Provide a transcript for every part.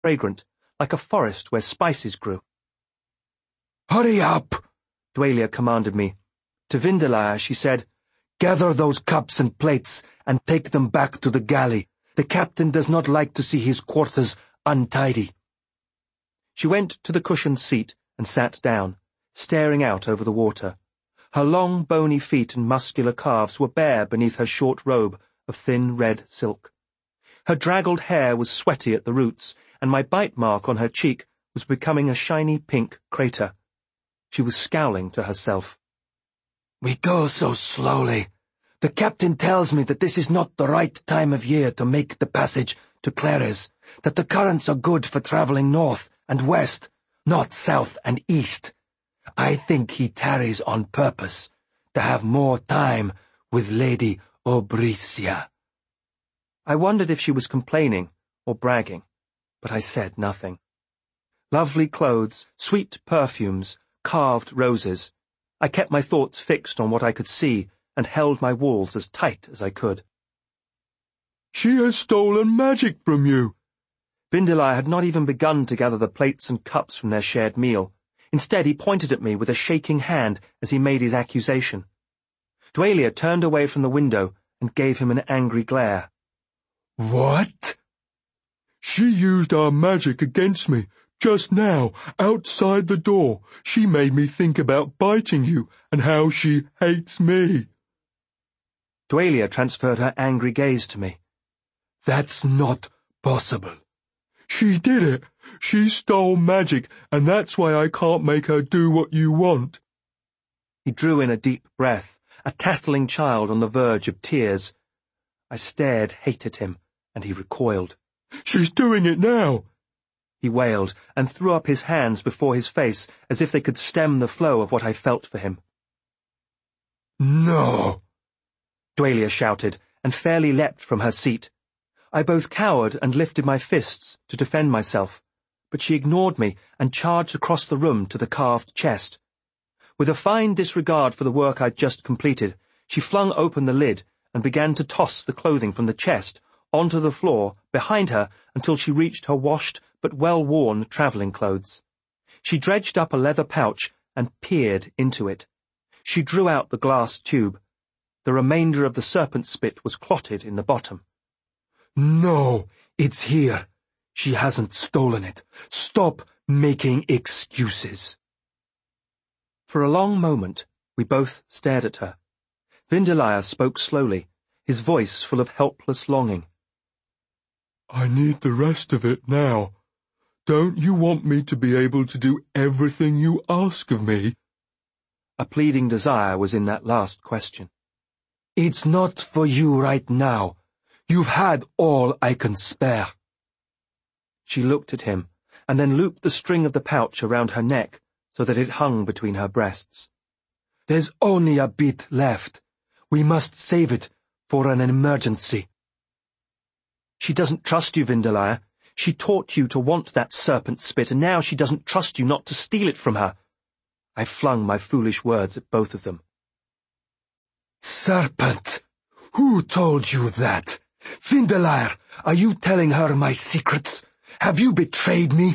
fragrant, like a forest where spices grew. "Hurry up," Dwalia commanded me. To Vindelaya she said, "Gather those cups and plates and take them back to the galley. The captain does not like to see his quarters untidy." She went to the cushioned seat and sat down, staring out over the water. Her long, bony feet and muscular calves were bare beneath her short robe of thin red silk. Her draggled hair was sweaty at the roots, and my bite mark on her cheek was becoming a shiny pink crater. She was scowling to herself. "We go so slowly. The captain tells me that this is not the right time of year to make the passage to Clares, that the currents are good for traveling north and west, not south and east. I think he tarries on purpose, to have more time with Lady Obricia." I wondered if she was complaining or bragging, but I said nothing. Lovely clothes, sweet perfumes, carved roses. I kept my thoughts fixed on what I could see and held my walls as tight as I could. "She has stolen magic from you." Vindelaya had not even begun to gather the plates and cups from their shared meal. Instead, he pointed at me with a shaking hand as he made his accusation. Dwalia turned away from the window and gave him an angry glare. "What?" "She used our magic against me, just now, outside the door. She made me think about biting you and how she hates me." Dwalia transferred her angry gaze to me. "That's not possible. She did it. She stole magic, and that's why I can't make her do what you want." He drew in a deep breath, a tattling child on the verge of tears. I stared hate at him, and he recoiled. "She's doing it now," he wailed, and threw up his hands before his face as if they could stem the flow of what I felt for him. "No!" Dwalia shouted, and fairly leapt from her seat. I both cowered and lifted my fists to defend myself, but she ignored me and charged across the room to the carved chest. With a fine disregard for the work I'd just completed, she flung open the lid and began to toss the clothing from the chest onto the floor behind her until she reached her washed but well-worn travelling clothes. She dredged up a leather pouch and peered into it. She drew out the glass tube. The remainder of the serpent spit was clotted in the bottom. "No, it's here. She hasn't stolen it. Stop making excuses." For a long moment, we both stared at her. Vindelaya spoke slowly, his voice full of helpless longing. "I need the rest of it now. Don't you want me to be able to do everything you ask of me?" A pleading desire was in that last question. "It's not for you right now. You've had all I can spare." She looked at him, and then looped the string of the pouch around her neck so that it hung between her breasts. "There's only a bit left. We must save it for an emergency." "She doesn't trust you, Vindelaya. She taught you to want that serpent spit, and now she doesn't trust you not to steal it from her." I flung my foolish words at both of them. "Serpent? Who told you that? Vindelaya, are you telling her my secrets? Have you betrayed me?"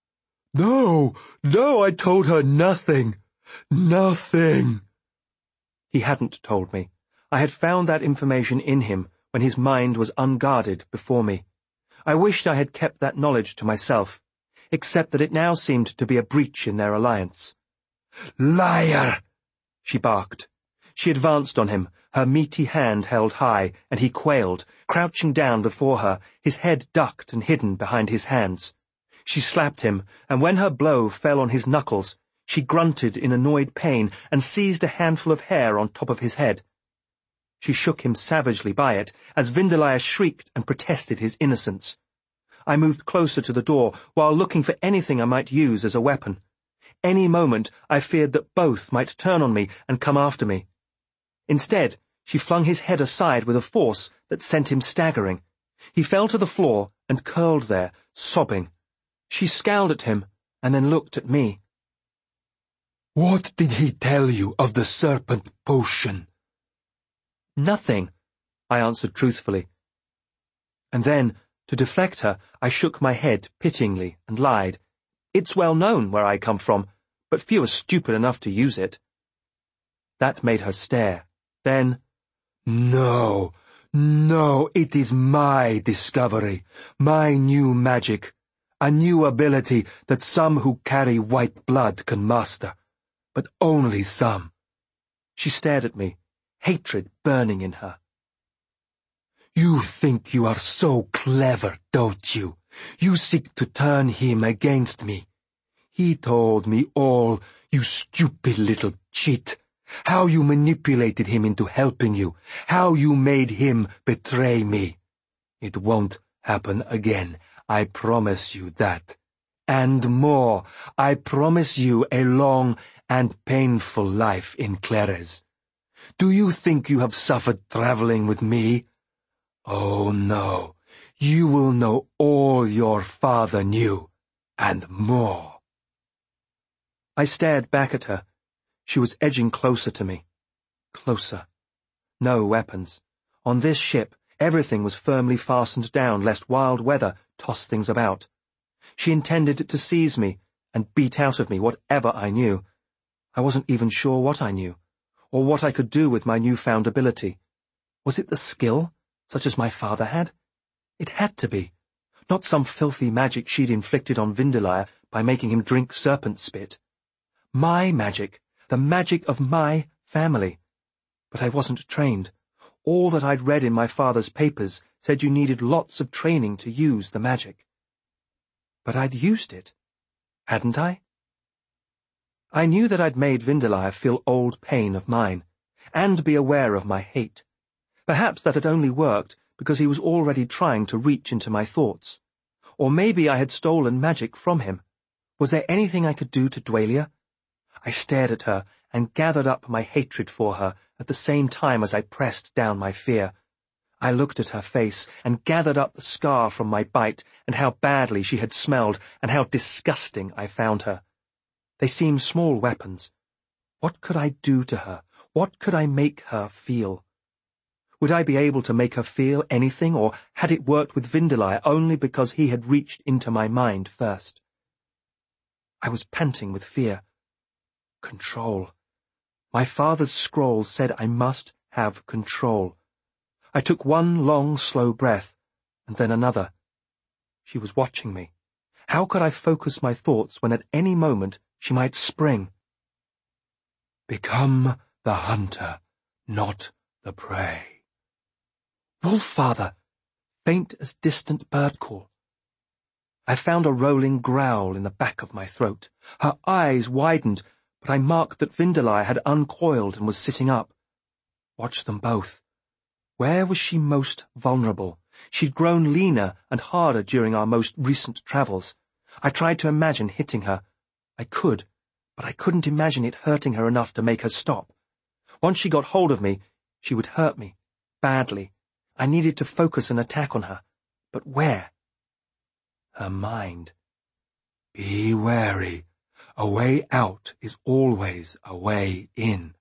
No, I told her nothing. Nothing." He hadn't told me. I had found that information in him when his mind was unguarded before me. I wished I had kept that knowledge to myself, except that it now seemed to be a breach in their alliance. "Liar!" she barked. She advanced on him, her meaty hand held high, and he quailed, crouching down before her, his head ducked and hidden behind his hands. She slapped him, and when her blow fell on his knuckles, she grunted in annoyed pain and seized a handful of hair on top of his head. She shook him savagely by it, as Vindelaya shrieked and protested his innocence. I moved closer to the door, while looking for anything I might use as a weapon. Any moment I feared that both might turn on me and come after me. Instead, she flung his head aside with a force that sent him staggering. He fell to the floor and curled there, sobbing. She scowled at him and then looked at me. "What did he tell you of the serpent potion?" "Nothing," I answered truthfully. And then, To deflect her, I shook my head pityingly and lied. It's well known where I come from, but few are stupid enough to use it. That made her stare. Then, No, it is my discovery, my new magic, a new ability that some who carry white blood can master, but only some. She stared at me, hatred burning in her. You think you are so clever, don't you? You seek to turn him against me. He told me all, you stupid little cheat. How you manipulated him into helping you. How you made him betray me. It won't happen again. I promise you that. And more, I promise you a long and painful life in Clerres. Do you think you have suffered traveling with me? Oh no, you will know all your father knew, and more. I stared back at her. She was edging closer to me. Closer. No weapons. On this ship, everything was firmly fastened down lest wild weather toss things about. She intended to seize me and beat out of me whatever I knew. I wasn't even sure what I knew, or what I could do with my newfound ability. Was it the skill, such as my father had? It had to be. Not some filthy magic she'd inflicted on Vindelire by making him drink serpent spit. My magic, the magic of my family. But I wasn't trained. All that I'd read in my father's papers said you needed lots of training to use the magic. But I'd used it, hadn't I? I knew that I'd made Vindelire feel old pain of mine, and be aware of my hate. Perhaps that had only worked because he was already trying to reach into my thoughts. Or maybe I had stolen magic from him. Was there anything I could do to Dwalia? I stared at her and gathered up my hatred for her at the same time as I pressed down my fear. I looked at her face and gathered up the scar from my bite and how badly she had smelled and how disgusting I found her. They seemed small weapons. What could I do to her? What could I make her feel? Would I be able to make her feel anything, or had it worked with Vindelire only because he had reached into my mind first? I was panting with fear. Control. My father's scroll said I must have control. I took one long, slow breath, and then another. She was watching me. How could I focus my thoughts when at any moment she might spring? Become the hunter, not the prey. Wolf, father! Faint as distant bird call. I found a rolling growl in the back of my throat. Her eyes widened, but I marked that Vindelire had uncoiled and was sitting up. Watch them both. Where was she most vulnerable? She'd grown leaner and harder during our most recent travels. I tried to imagine hitting her. I could, but I couldn't imagine it hurting her enough to make her stop. Once she got hold of me, she would hurt me, badly. I needed to focus an attack on her. But where? Her mind. Be wary. A way out is always a way in.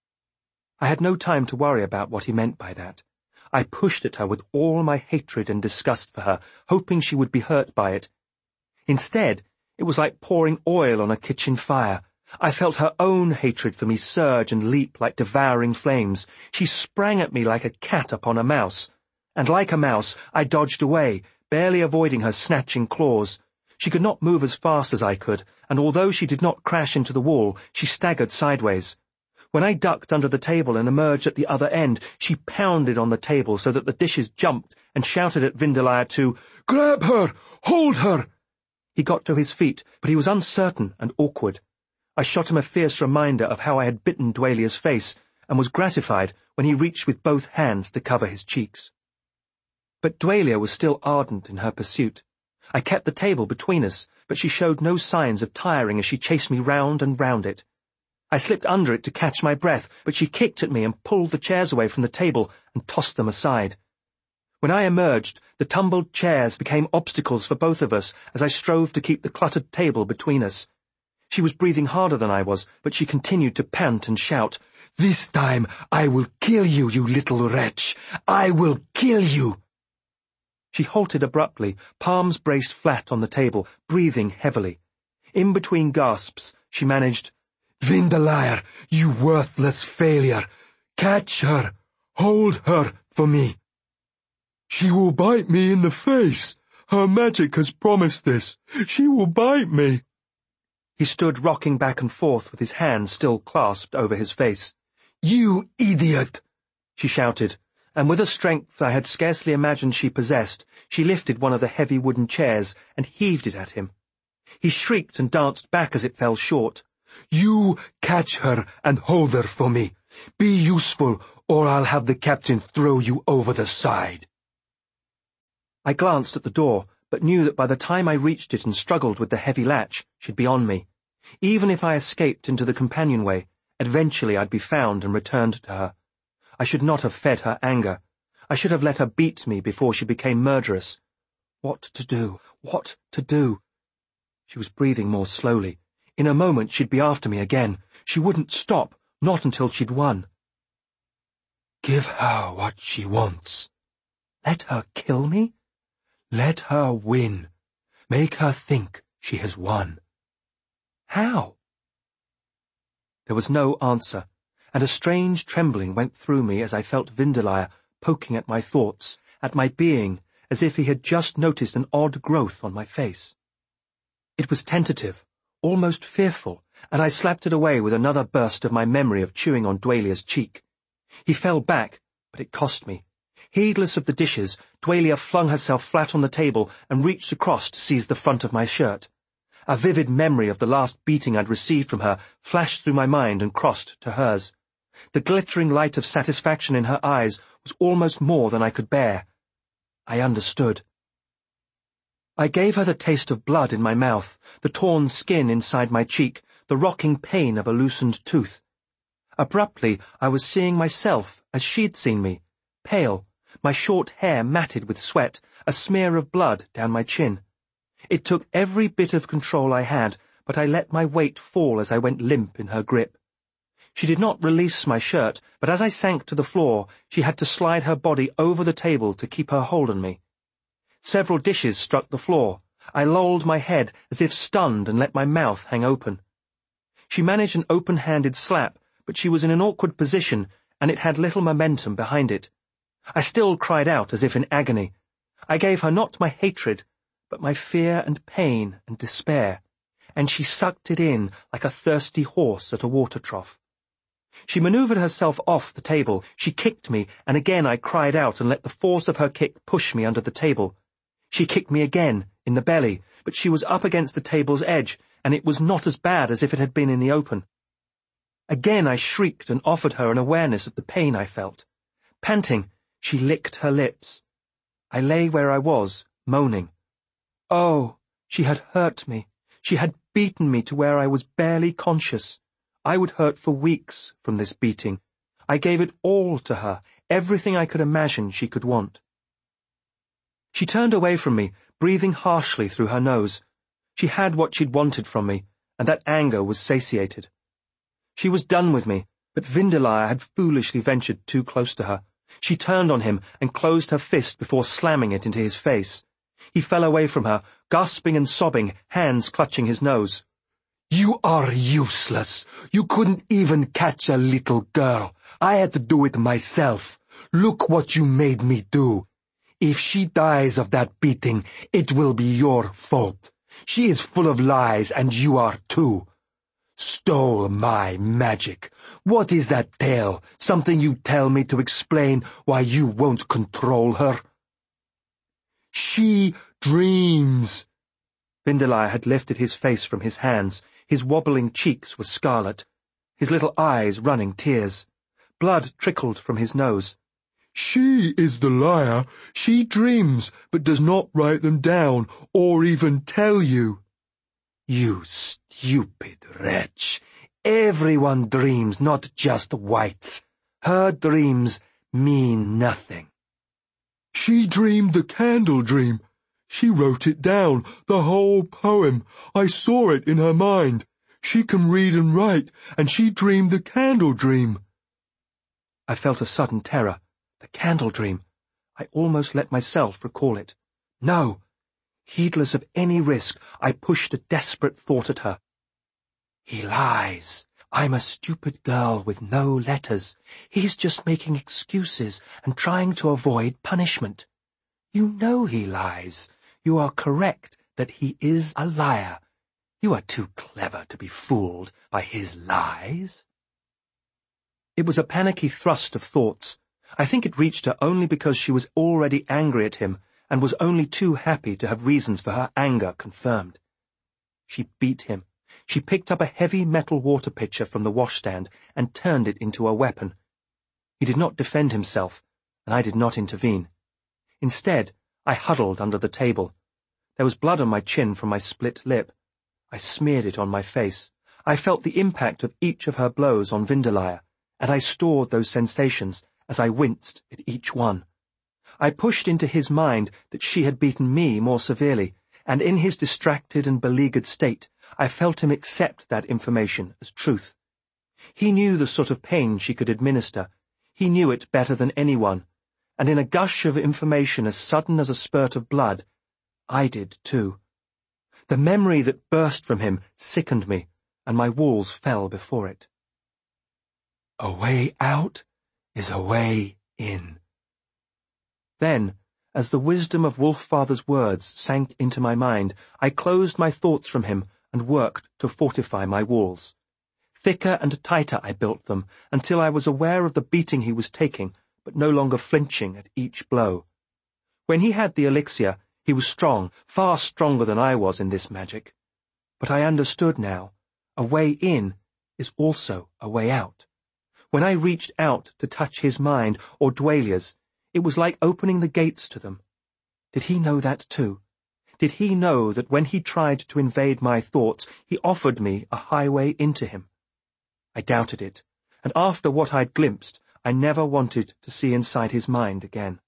I had no time to worry about what he meant by that. I pushed at her with all my hatred and disgust for her, hoping she would be hurt by it. Instead, it was like pouring oil on a kitchen fire. I felt her own hatred for me surge and leap like devouring flames. She sprang at me like a cat upon a mouse. And like a mouse, I dodged away, barely avoiding her snatching claws. She could not move as fast as I could, and although she did not crash into the wall, she staggered sideways. When I ducked under the table and emerged at the other end, she pounded on the table so that the dishes jumped and shouted at Vindelire to, "Grab her! Hold her!" He got to his feet, but he was uncertain and awkward. I shot him a fierce reminder of how I had bitten Dwalia's face, and was gratified when he reached with both hands to cover his cheeks. But Dwalia was still ardent in her pursuit. I kept the table between us, but she showed no signs of tiring as she chased me round and round it. I slipped under it to catch my breath, but she kicked at me and pulled the chairs away from the table and tossed them aside. When I emerged, the tumbled chairs became obstacles for both of us as I strove to keep the cluttered table between us. She was breathing harder than I was, but she continued to pant and shout, "This time I will kill you, you little wretch! I will kill you!" She halted abruptly, palms braced flat on the table, breathing heavily. In between gasps, she managed, "Vindelier, you worthless failure! Catch her! Hold her for me!" "She will bite me in the face! Her magic has promised this! She will bite me!" He stood rocking back and forth with his hands still clasped over his face. "You idiot!" she shouted, and with a strength I had scarcely imagined she possessed, she lifted one of the heavy wooden chairs and heaved it at him. He shrieked and danced back as it fell short. "You catch her and hold her for me. Be useful, or I'll have the captain throw you over the side." I glanced at the door, but knew that by the time I reached it and struggled with the heavy latch, she'd be on me. Even if I escaped into the companionway, eventually I'd be found and returned to her. I should not have fed her anger. I should have let her beat me before she became murderous. What to do? What to do? She was breathing more slowly. In a moment she'd be after me again. She wouldn't stop, not until she'd won. "Give her what she wants." Let her kill me? "Let her win. Make her think she has won." How? There was no answer, and a strange trembling went through me as I felt Vindelier poking at my thoughts, at my being, as if he had just noticed an odd growth on my face. It was tentative, almost fearful, and I slapped it away with another burst of my memory of chewing on Dwalia's cheek. He fell back, but it cost me. Heedless of the dishes, Dwalia flung herself flat on the table and reached across to seize the front of my shirt. A vivid memory of the last beating I'd received from her flashed through my mind and crossed to hers. The glittering light of satisfaction in her eyes was almost more than I could bear. I understood. I gave her the taste of blood in my mouth, the torn skin inside my cheek, the rocking pain of a loosened tooth. Abruptly, I was seeing myself as she'd seen me, pale, my short hair matted with sweat, a smear of blood down my chin. It took every bit of control I had, but I let my weight fall as I went limp in her grip. She did not release my shirt, but as I sank to the floor, she had to slide her body over the table to keep her hold on me. Several dishes struck the floor. I lolled my head as if stunned and let my mouth hang open. She managed an open-handed slap, but she was in an awkward position, and it had little momentum behind it. I still cried out as if in agony. I gave her not my hatred, but my fear and pain and despair, and she sucked it in like a thirsty horse at a water trough. She maneuvered herself off the table, she kicked me, and again I cried out and let the force of her kick push me under the table. She kicked me again, in the belly, but she was up against the table's edge, and it was not as bad as if it had been in the open. Again I shrieked and offered her an awareness of the pain I felt. Panting, she licked her lips. I lay where I was, moaning. Oh, she had hurt me. She had beaten me to where I was barely conscious. I would hurt for weeks from this beating. I gave it all to her, everything I could imagine she could want. She turned away from me, breathing harshly through her nose. She had what she'd wanted from me, and that anger was satiated. She was done with me, but Vindelier had foolishly ventured too close to her. She turned on him and closed her fist before slamming it into his face. He fell away from her, gasping and sobbing, hands clutching his nose. "You are useless. You couldn't even catch a little girl. I had to do it myself. Look what you made me do. If she dies of that beating, it will be your fault. She is full of lies, and you are too. Stole my magic. What is that tale? Something you tell me to explain why you won't control her?" "She dreams." Vindelier had lifted his face from his hands. His wobbling cheeks were scarlet, his little eyes running tears. Blood trickled from his nose. "She is the liar. She dreams, but does not write them down, or even tell you." "You stupid wretch. Everyone dreams, not just whites. Her dreams mean nothing." "She dreamed the candle dream. She wrote it down, the whole poem. I saw it in her mind. She can read and write, and she dreamed the candle dream." I felt a sudden terror. The candle dream. I almost let myself recall it. No. Heedless of any risk, I pushed a desperate thought at her. He lies. I'm a stupid girl with no letters. He's just making excuses and trying to avoid punishment. You know he lies. You are correct that he is a liar. You are too clever to be fooled by his lies. It was a panicky thrust of thoughts. I think it reached her only because she was already angry at him and was only too happy to have reasons for her anger confirmed. She beat him. She picked up a heavy metal water pitcher from the washstand and turned it into a weapon. He did not defend himself, and I did not intervene. Instead, I huddled under the table. There was blood on my chin from my split lip. I smeared it on my face. I felt the impact of each of her blows on Windeleier, and I stored those sensations as I winced at each one. I pushed into his mind that she had beaten me more severely, and in his distracted and beleaguered state, I felt him accept that information as truth. He knew the sort of pain she could administer. He knew it better than anyone, and in a gush of information as sudden as a spurt of blood, I did too. The memory that burst from him sickened me, and my walls fell before it. A way out is a way in. Then, as the wisdom of Wolffather's words sank into my mind, I closed my thoughts from him and worked to fortify my walls. Thicker and tighter I built them, until I was aware of the beating he was taking, but no longer flinching at each blow. When he had the elixir, he was strong, far stronger than I was in this magic. But I understood now. A way in is also a way out. When I reached out to touch his mind or Dwalia's, it was like opening the gates to them. Did he know that too? Did he know that when he tried to invade my thoughts, he offered me a highway into him? I doubted it, and after what I'd glimpsed, I never wanted to see inside his mind again.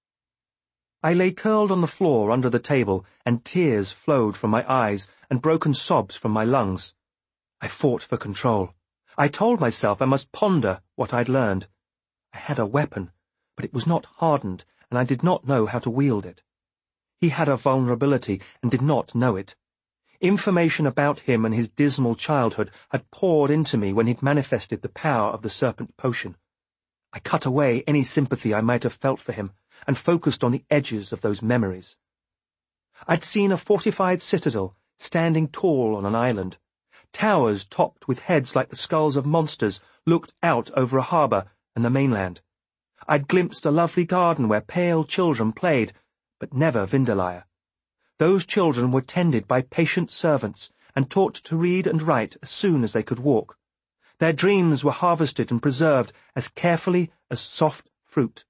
I lay curled on the floor under the table, and tears flowed from my eyes and broken sobs from my lungs. I fought for control. I told myself I must ponder what I'd learned. I had a weapon, but it was not hardened, and I did not know how to wield it. He had a vulnerability and did not know it. Information about him and his dismal childhood had poured into me when he'd manifested the power of the serpent potion. I cut away any sympathy I might have felt for him and focused on the edges of those memories. I'd seen a fortified citadel standing tall on an island. Towers topped with heads like the skulls of monsters looked out over a harbour and the mainland. I'd glimpsed a lovely garden where pale children played, but never Windeleier. Those children were tended by patient servants and taught to read and write as soon as they could walk. Their dreams were harvested and preserved as carefully as soft fruit.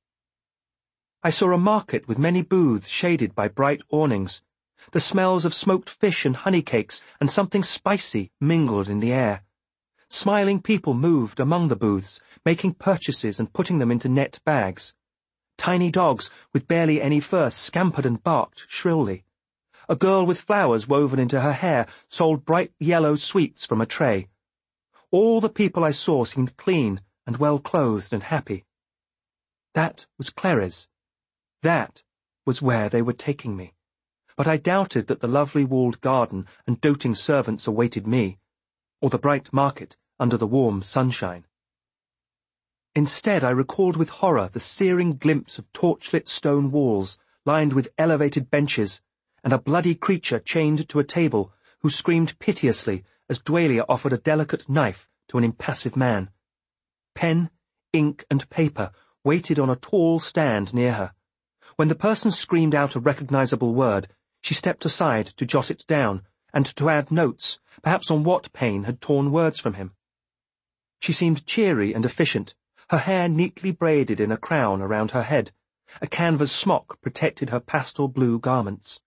I saw a market with many booths shaded by bright awnings. The smells of smoked fish and honey cakes and something spicy mingled in the air. Smiling people moved among the booths, making purchases and putting them into net bags. Tiny dogs with barely any fur scampered and barked shrilly. A girl with flowers woven into her hair sold bright yellow sweets from a tray. All the people I saw seemed clean and well-clothed and happy. That was Clerres. That was where they were taking me. But I doubted that the lovely walled garden and doting servants awaited me, or the bright market under the warm sunshine. Instead, I recalled with horror the searing glimpse of torchlit stone walls lined with elevated benches, and a bloody creature chained to a table who screamed piteously as Dwalia offered a delicate knife to an impassive man. Pen, ink, and paper waited on a tall stand near her. When the person screamed out a recognizable word, she stepped aside to jot it down and to add notes, perhaps on what pain had torn words from him. She seemed cheery and efficient, her hair neatly braided in a crown around her head. A canvas smock protected her pastel blue garments.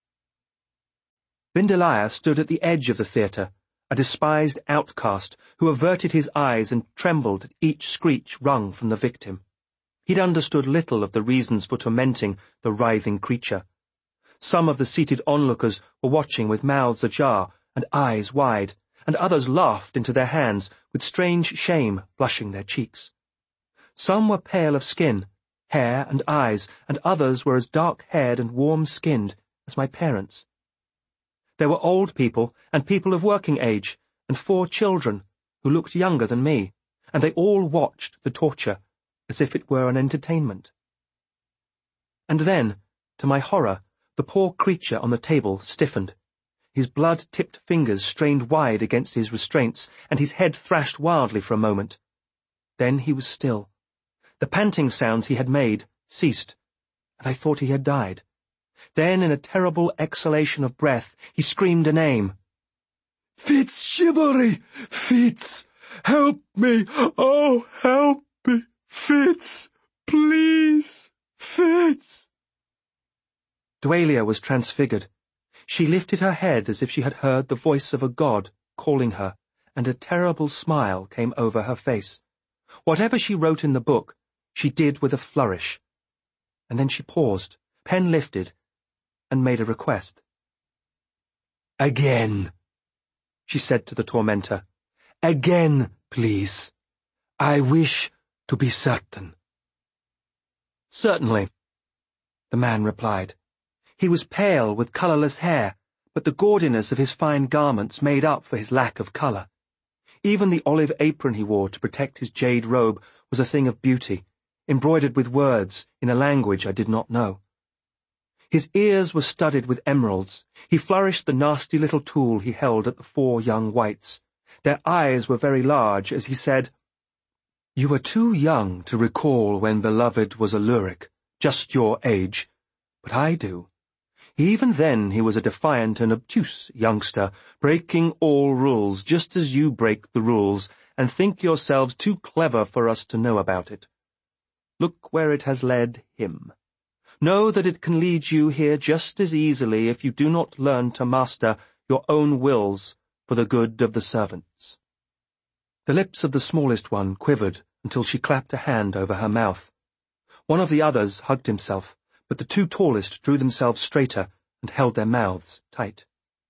Windeleier stood at the edge of the theatre, a despised outcast who averted his eyes and trembled at each screech wrung from the victim. He'd understood little of the reasons for tormenting the writhing creature. Some of the seated onlookers were watching with mouths ajar and eyes wide, and others laughed into their hands with strange shame blushing their cheeks. Some were pale of skin, hair and eyes, and others were as dark-haired and warm-skinned, as my parents. There were old people and people of working age, and 4 children who looked younger than me, and they all watched the torture as if it were an entertainment. And then, to my horror, the poor creature on the table stiffened. His blood-tipped fingers strained wide against his restraints, and his head thrashed wildly for a moment. Then he was still. The panting sounds he had made ceased, and I thought he had died. Then, in a terrible exhalation of breath, he screamed a name. "Fitzchivalry! Fitz! Help me! Oh, help me! Fitz! Please! Fitz!" Dwalia was transfigured. She lifted her head as if she had heard the voice of a god calling her, and a terrible smile came over her face. Whatever she wrote in the book, she did with a flourish. And then she paused, pen lifted, and made a request. "Again," she said to the tormentor. "Again, please. I wish to be certain." "Certainly," the man replied. He was pale with colourless hair, but the gaudiness of his fine garments made up for his lack of colour. Even the olive apron he wore to protect his jade robe was a thing of beauty, embroidered with words in a language I did not know. His ears were studded with emeralds. He flourished the nasty little tool he held at the 4 young wights. Their eyes were very large as he said, "You are too young to recall when beloved was a lyric, just your age, but I do. Even then he was a defiant and obtuse youngster, breaking all rules just as you break the rules, and think yourselves too clever for us to know about it. Look where it has led him. Know that it can lead you here just as easily if you do not learn to master your own wills for the good of the servants." The lips of the smallest one quivered until she clapped a hand over her mouth. One of the others hugged himself, but the 2 tallest drew themselves straighter and held their mouths tight.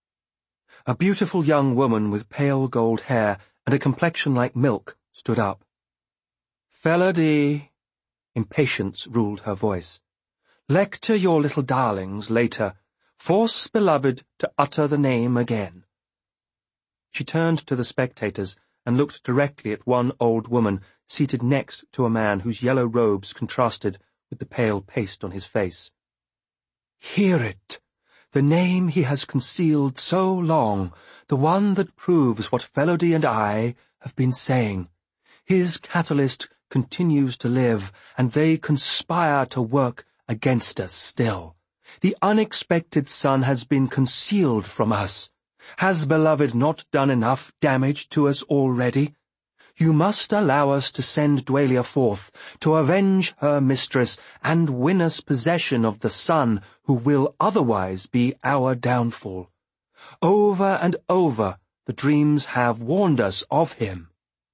A beautiful young woman with pale gold hair and a complexion like milk stood up. "Felody," impatience ruled her voice. "Lecture your little darlings later. Force beloved to utter the name again." She turned to the spectators and looked directly at one old woman seated next to a man whose yellow robes contrasted with the pale paste on his face. "Hear it, the name he has concealed so long, the one that proves what Felody and I have been saying. His catalyst continues to live, and they conspire to work against us still. The unexpected son has been concealed from us. Has beloved not done enough damage to us already? You must allow us to send Dwalia forth, to avenge her mistress, and win us possession of the son who will otherwise be our downfall. Over and over the dreams have warned us of him."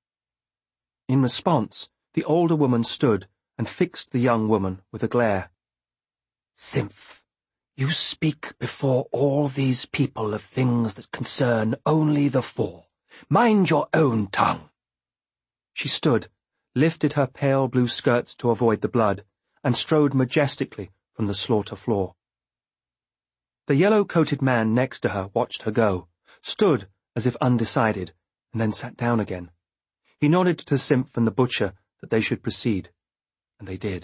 In response, the older woman stood and fixed the young woman with a glare. "Symph, you speak before all these people of things that concern only the 4. Mind your own tongue." She stood, lifted her pale blue skirts to avoid the blood, and strode majestically from the slaughter floor. The yellow-coated man next to her watched her go, stood as if undecided, and then sat down again. He nodded to Symph and the butcher that they should proceed, and they did.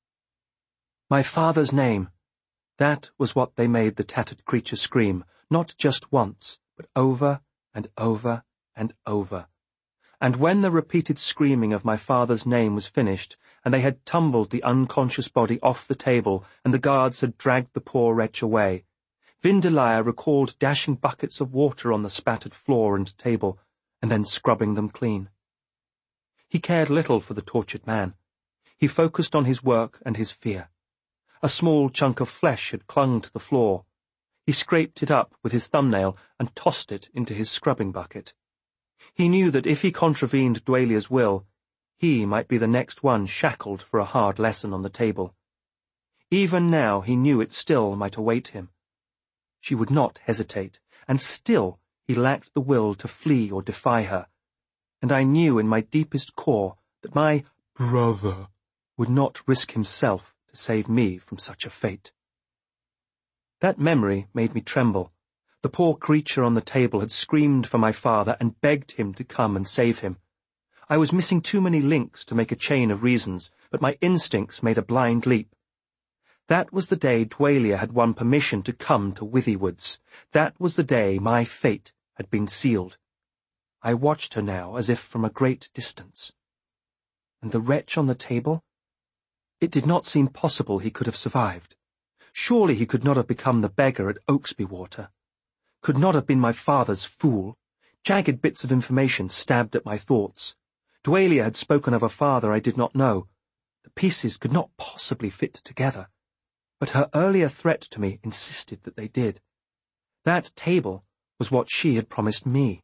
My father's name, that was what they made the tattered creature scream, not just once, but over and over and over. And when the repeated screaming of my father's name was finished, and they had tumbled the unconscious body off the table, and the guards had dragged the poor wretch away, Vindelia recalled dashing buckets of water on the spattered floor and table, and then scrubbing them clean. He cared little for the tortured man. He focused on his work and his fear. A small chunk of flesh had clung to the floor. He scraped it up with his thumbnail and tossed it into his scrubbing bucket. He knew that if he contravened Dwalia's will, he might be the next one shackled for a hard lesson on the table. Even now he knew it still might await him. She would not hesitate, and still he lacked the will to flee or defy her, and I knew in my deepest core that my brother would not risk himself to save me from such a fate. That memory made me tremble. The poor creature on the table had screamed for my father and begged him to come and save him. I was missing too many links to make a chain of reasons, but my instincts made a blind leap. That was the day Dwalia had won permission to come to Withywood's. That was the day my fate had been sealed. I watched her now as if from a great distance. And the wretch on the table? It did not seem possible he could have survived. Surely he could not have become the beggar at Oaksby Water. Could not have been my father's fool. Jagged bits of information stabbed at my thoughts. Dwalia had spoken of a father I did not know. The pieces could not possibly fit together. But her earlier threat to me insisted that they did. That table was what she had promised me.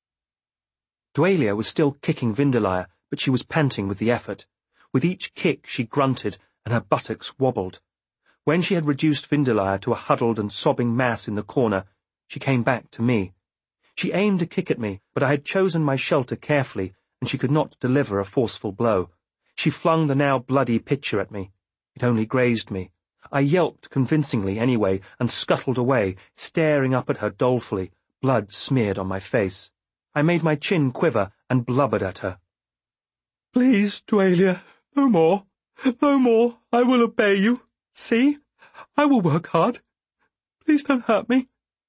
Dwalia was still kicking Vindelire, but she was panting with the effort. With each kick she grunted, and her buttocks wobbled. When she had reduced Vindelire to a huddled and sobbing mass in the corner, she came back to me. She aimed a kick at me, but I had chosen my shelter carefully, and she could not deliver a forceful blow. She flung the now bloody pitcher at me. It only grazed me. I yelped convincingly anyway, and scuttled away, staring up at her dolefully, blood smeared on my face. I made my chin quiver and blubbered at her. "Please, Dwalia, no more. No more. I will obey you. See? I will work hard. Please don't hurt me."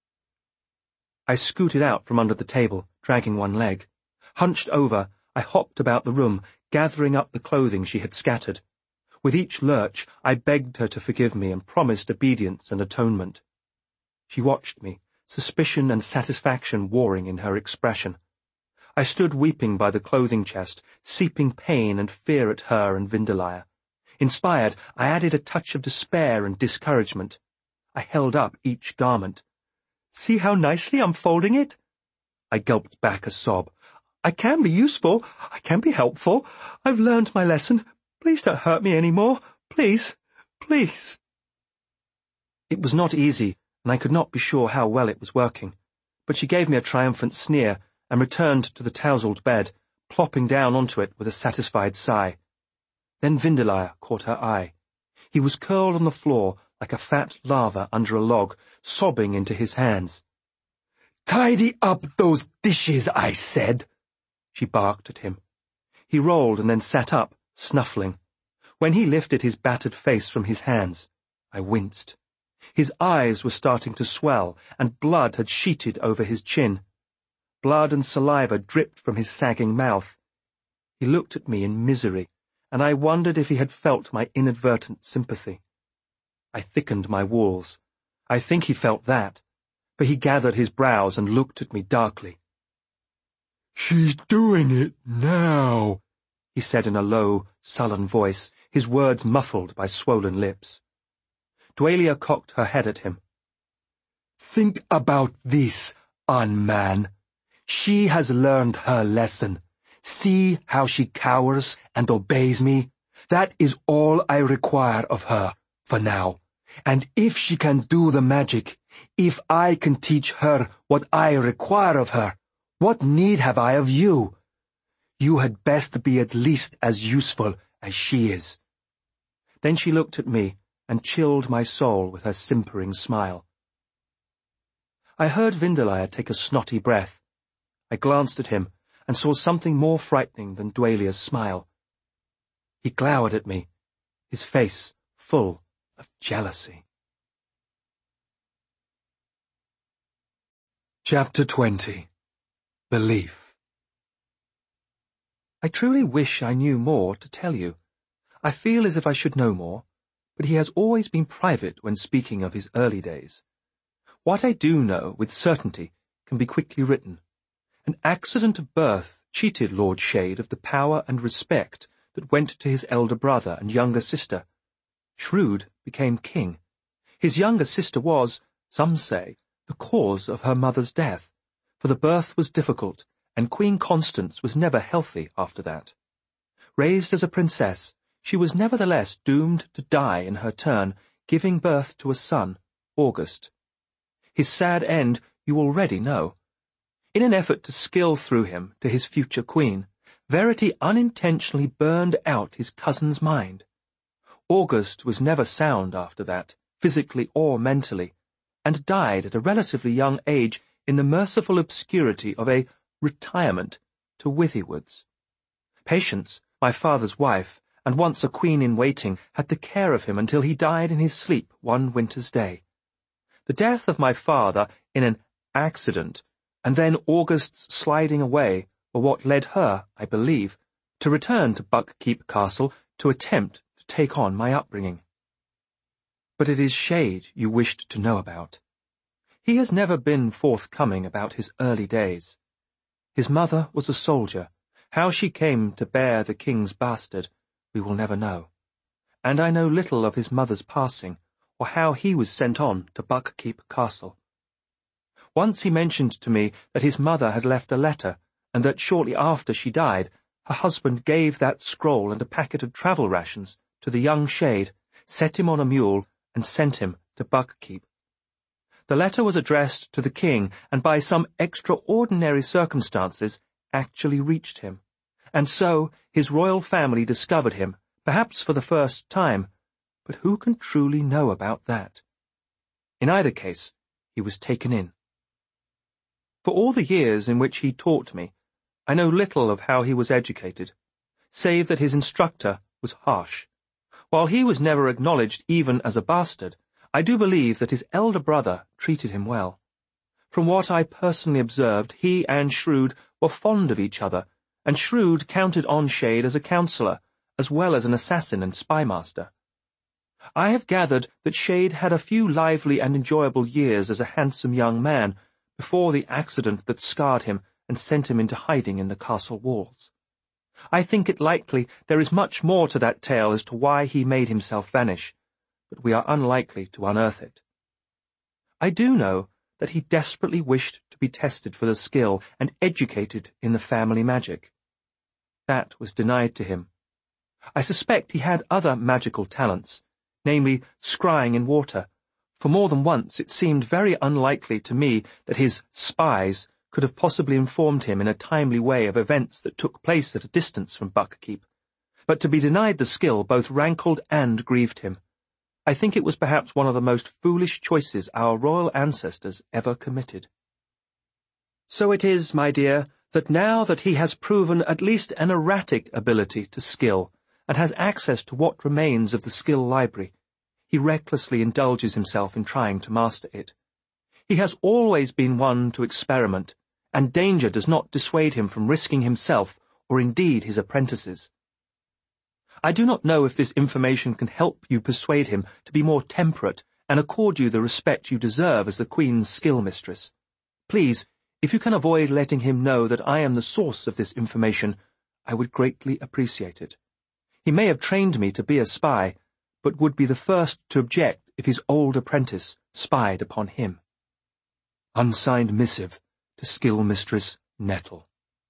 I scooted out from under the table, dragging one leg. Hunched over, I hopped about the room, gathering up the clothing she had scattered. With each lurch, I begged her to forgive me and promised obedience and atonement. She watched me, suspicion and satisfaction warring in her expression. I stood weeping by the clothing chest, seeping pain and fear at her and Vindelire. Inspired, I added a touch of despair and discouragement. I held up each garment. "See how nicely I'm folding it?" I gulped back a sob. "I can be useful. I can be helpful. I've learned my lesson. Please don't hurt me any more. Please, please." It was not easy, and I could not be sure how well it was working. But she gave me a triumphant sneer and returned to the tousled bed, plopping down onto it with a satisfied sigh. Then Vindelire caught her eye. He was curled on the floor like a fat larva under a log, sobbing into his hands. "Tidy up those dishes, I said," she barked at him. He rolled and then sat up, snuffling. When he lifted his battered face from his hands, I winced. His eyes were starting to swell, and blood had sheeted over his chin. Blood and saliva dripped from his sagging mouth. He looked at me in misery, and I wondered if he had felt my inadvertent sympathy. I thickened my walls. I think he felt that, for he gathered his brows and looked at me darkly. "She's doing it now," he said in a low, sullen voice, his words muffled by swollen lips. Dwalia cocked her head at him. "Think about this, unman. She has learned her lesson. See how she cowers and obeys me? That is all I require of her, for now. And if she can do the magic, if I can teach her what I require of her, what need have I of you? You had best be at least as useful as she is." Then she looked at me and chilled my soul with her simpering smile. I heard Vindelire take a snotty breath. I glanced at him and saw something more frightening than Dwalia's smile. He glowered at me, his face full of jealousy. Chapter 20. Belief. I truly wish I knew more to tell you. I feel as if I should know more, but he has always been private when speaking of his early days. What I do know with certainty can be quickly written. An accident of birth cheated Lord Shade of the power and respect that went to his elder brother and younger sister. Shrewd became king. His younger sister was, some say, the cause of her mother's death, for the birth was difficult, and Queen Constance was never healthy after that. Raised as a princess, she was nevertheless doomed to die in her turn, giving birth to a son, August. His sad end you already know. In an effort to skill through him to his future queen, Verity unintentionally burned out his cousin's mind. August was never sound after that, physically or mentally, and died at a relatively young age in the merciful obscurity of a retirement to Withywards. Patience, my father's wife, and once a queen-in-waiting, had the care of him until he died in his sleep one winter's day. The death of my father in an accident, and then August's sliding away, were what led her, I believe, to return to Buckkeep Castle to attempt to take on my upbringing. But it is Shade you wished to know about. He has never been forthcoming about his early days. His mother was a soldier. How she came to bear the king's bastard, we will never know. And I know little of his mother's passing, or how he was sent on to Buckkeep Castle. Once he mentioned to me that his mother had left a letter, and that shortly after she died, her husband gave that scroll and a packet of travel rations to the young Shade, set him on a mule, and sent him to Buckkeep. The letter was addressed to the king, and by some extraordinary circumstances actually reached him. And so his royal family discovered him, perhaps for the first time, but who can truly know about that? In either case, he was taken in. For all the years in which he taught me, I know little of how he was educated, save that his instructor was harsh. While he was never acknowledged even as a bastard, I do believe that his elder brother treated him well. From what I personally observed, he and Shrewd were fond of each other, and Shrewd counted on Shade as a counsellor, as well as an assassin and spymaster. I have gathered that Shade had a few lively and enjoyable years as a handsome young man, before the accident that scarred him and sent him into hiding in the castle walls. I think it likely there is much more to that tale as to why he made himself vanish, but we are unlikely to unearth it. I do know that he desperately wished to be tested for the skill and educated in the family magic. That was denied to him. I suspect he had other magical talents, namely scrying in water. For more than once it seemed very unlikely to me that his spies could have possibly informed him in a timely way of events that took place at a distance from Buckkeep, but to be denied the skill both rankled and grieved him. I think it was perhaps one of the most foolish choices our royal ancestors ever committed. So it is, my dear, that now that he has proven at least an erratic ability to skill, and has access to what remains of the skill library, he recklessly indulges himself in trying to master it. He has always been one to experiment, and danger does not dissuade him from risking himself or indeed his apprentices. I do not know if this information can help you persuade him to be more temperate and accord you the respect you deserve as the Queen's skill mistress. Please, if you can avoid letting him know that I am the source of this information, I would greatly appreciate it. He may have trained me to be a spy, but would be the first to object if his old apprentice spied upon him. Unsigned missive to Skill Mistress Nettle.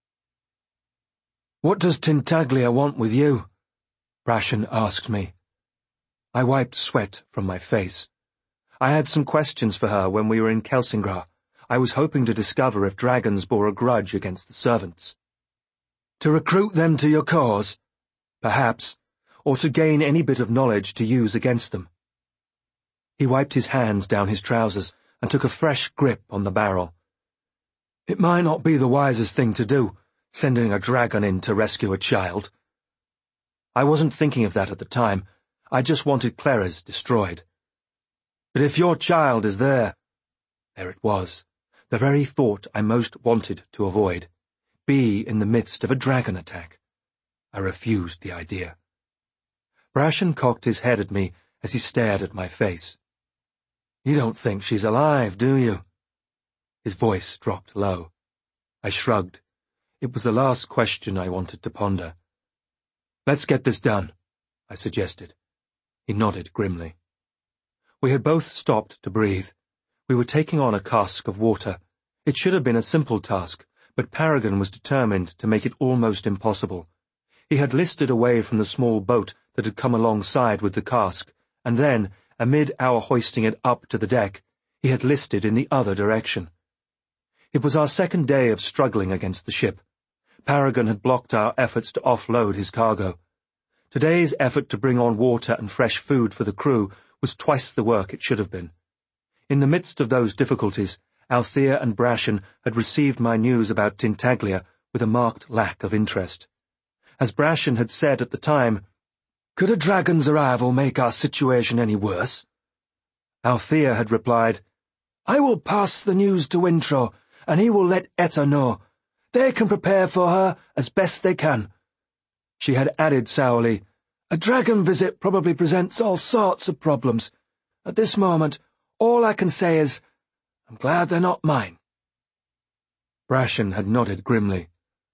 "What does Tintaglia want with you?" Brashen asked me. I wiped sweat from my face. I had some questions for her when we were in Kelsingra. I was hoping to discover if dragons bore a grudge against the servants. "To recruit them to your cause?" "Perhaps, or to gain any bit of knowledge to use against them." He wiped his hands down his trousers and took a fresh grip on the barrel. "It might not be the wisest thing to do, sending a dragon in to rescue a child." "I wasn't thinking of that at the time. I just wanted Clerres destroyed." "But if your child is there—" There it was, the very thought I most wanted to avoid. Be in the midst of a dragon attack. I refused the idea. Brashen cocked his head at me as he stared at my face. "You don't think she's alive, do you?" His voice dropped low. I shrugged. It was the last question I wanted to ponder. "Let's get this done," I suggested. He nodded grimly. We had both stopped to breathe. We were taking on a cask of water. It should have been a simple task, but Paragon was determined to make it almost impossible. He had listed away from the small boat that had come alongside with the cask, and then, amid our hoisting it up to the deck, he had listed in the other direction. It was our second day of struggling against the ship. Paragon had blocked our efforts to offload his cargo. Today's effort to bring on water and fresh food for the crew was twice the work it should have been. In the midst of those difficulties, Althea and Brashen had received my news about Tintaglia with a marked lack of interest. As Brashen had said at the time, "Could a dragon's arrival make our situation any worse?" Althea had replied, "I will pass the news to Wintro, and he will let Etta know. They can prepare for her as best they can." She had added sourly, "A dragon visit probably presents all sorts of problems. At this moment, all I can say is, I'm glad they're not mine." Brashen had nodded grimly.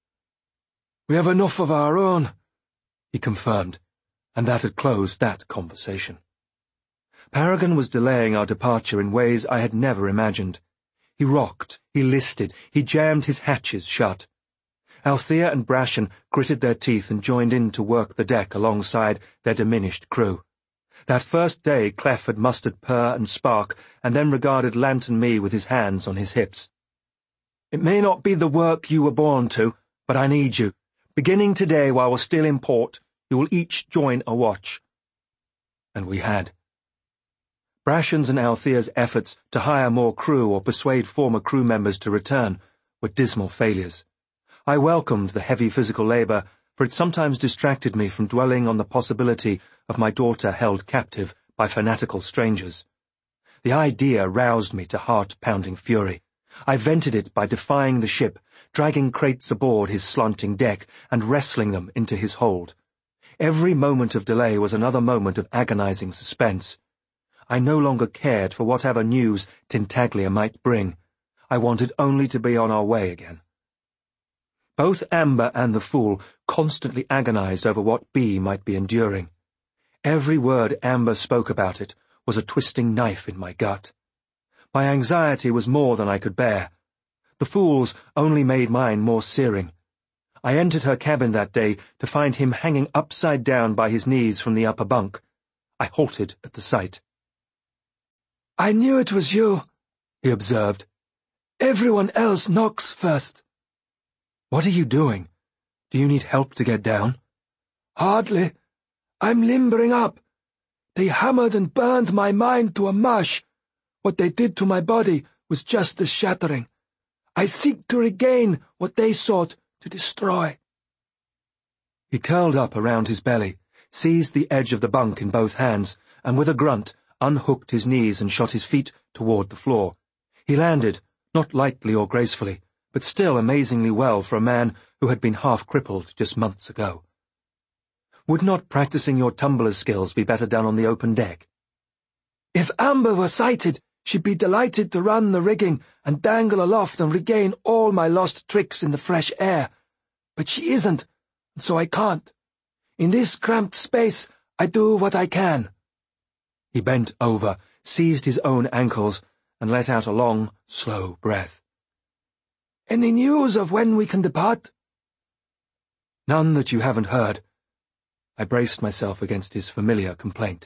"We have enough of our own," he confirmed, and that had closed that conversation. Paragon was delaying our departure in ways I had never imagined. He rocked, he listed, he jammed his hatches shut. Althea and Brashen gritted their teeth and joined in to work the deck alongside their diminished crew. That first day Clef had mustered Purr and Spark, and then regarded Lantern me with his hands on his hips. "It may not be the work you were born to, but I need you. Beginning today while we're still in port, you will each join a watch." And we had. Brashen's and Althea's efforts to hire more crew or persuade former crew members to return were dismal failures. I welcomed the heavy physical labour, for it sometimes distracted me from dwelling on the possibility of my daughter held captive by fanatical strangers. The idea roused me to heart-pounding fury. I vented it by defying the ship, dragging crates aboard his slanting deck and wrestling them into his hold. Every moment of delay was another moment of agonizing suspense. I no longer cared for whatever news Tintaglia might bring. I wanted only to be on our way again. Both Amber and the Fool constantly agonized over what Bee might be enduring. Every word Amber spoke about it was a twisting knife in my gut. My anxiety was more than I could bear. The Fool's only made mine more searing. I entered her cabin that day to find him hanging upside down by his knees from the upper bunk. I halted at the sight. "I knew it was you," he observed. "Everyone else knocks first." "What are you doing? Do you need help to get down?" "Hardly. I'm limbering up. They hammered and burned my mind to a mush. What they did to my body was just as shattering. I seek to regain what they sought to destroy." He curled up around his belly, seized the edge of the bunk in both hands, and with a grunt unhooked his knees and shot his feet toward the floor. He landed, not lightly or gracefully, but still amazingly well for a man who had been half-crippled just months ago. "Would not practicing your tumbler's skills be better done on the open deck?" "If Amber were sighted, she'd be delighted to run the rigging and dangle aloft and regain all my lost tricks in the fresh air. But she isn't, and so I can't. In this cramped space, I do what I can." He bent over, seized his own ankles, and let out a long, slow breath. "Any news of when we can depart?" "None that you haven't heard." I braced myself against his familiar complaint.